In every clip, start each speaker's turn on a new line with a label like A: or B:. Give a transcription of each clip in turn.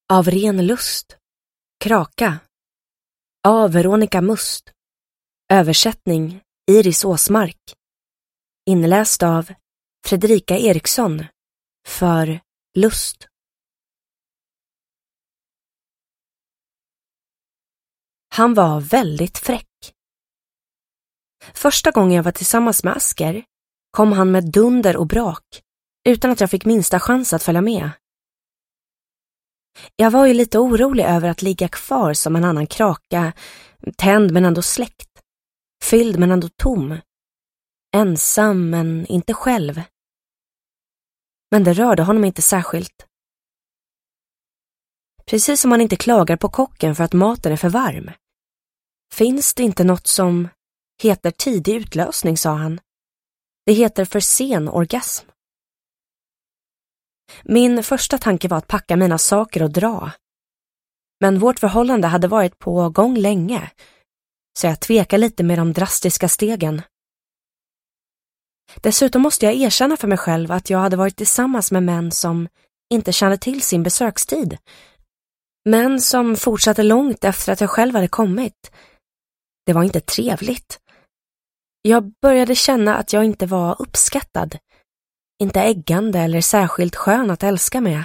A: Av ren lust. Kraka. Av Veronica Must. Översättning Iris Åsmark. Inläst av Fredrika Eriksson. För Lust. Han var väldigt fräck. Första gången jag var tillsammans med Asker kom han med dunder och brak utan att jag fick minsta chans att följa med. Jag var ju lite orolig över att ligga kvar som en annan kraka, tänd men ändå släckt, fylld men ändå tom, ensam men inte själv. Men det rörde honom inte särskilt. Precis som han inte klagar på kocken för att maten är för varm. Finns det inte något som heter tidig utlösning, sa han. Det heter för sen orgasm. Min första tanke var att packa mina saker och dra. Men vårt förhållande hade varit på gång länge, så jag tvekade lite med de drastiska stegen. Dessutom måste jag erkänna för mig själv att jag hade varit tillsammans med män som inte kände till sin besökstid. Män som fortsatte långt efter att jag själv hade kommit. Det var inte trevligt. Jag började känna att jag inte var uppskattad. Inte äggande eller särskilt skön att älska med.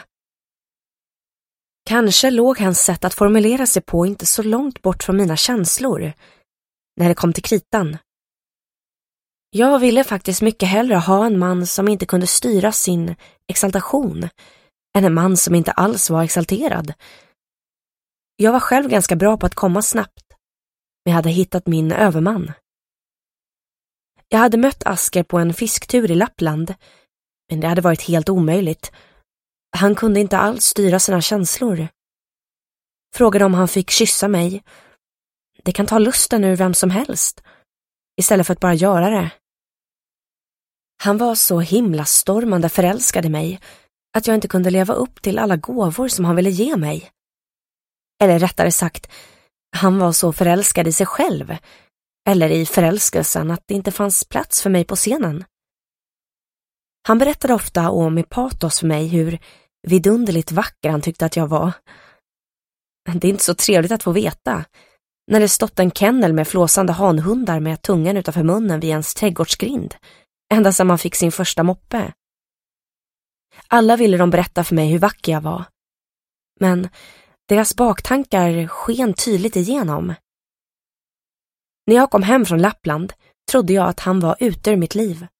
A: Kanske låg hans sätt att formulera sig på inte så långt bort från mina känslor när det kom till kritan. Jag ville faktiskt mycket hellre ha en man som inte kunde styra sin exaltation än en man som inte alls var exalterad. Jag var själv ganska bra på att komma snabbt, men jag hade hittat min överman. Jag hade mött Asker på en fisktur i Lappland, men det hade varit helt omöjligt. Han kunde inte alls styra sina känslor. Frågade om han fick kyssa mig. Det kan ta lusten ur vem som helst, istället för att bara göra det. Han var så himla stormande förälskad i mig att jag inte kunde leva upp till alla gåvor som han ville ge mig. Eller rättare sagt, han var så förälskad i sig själv, eller i förälskelsen, att det inte fanns plats för mig på scenen. Han berättade ofta och med patos för mig hur vidunderligt vacker han tyckte att jag var. Det är inte så trevligt att få veta, när det stått en kennel med flåsande hanhundar med tungan utanför munnen vid ens trädgårdsgrind, ända sedan man fick sin första moppe. Alla ville de berätta för mig hur vacker jag var, men deras baktankar sken tydligt igenom. När jag kom hem från Lappland trodde jag att han var ute ur mitt liv.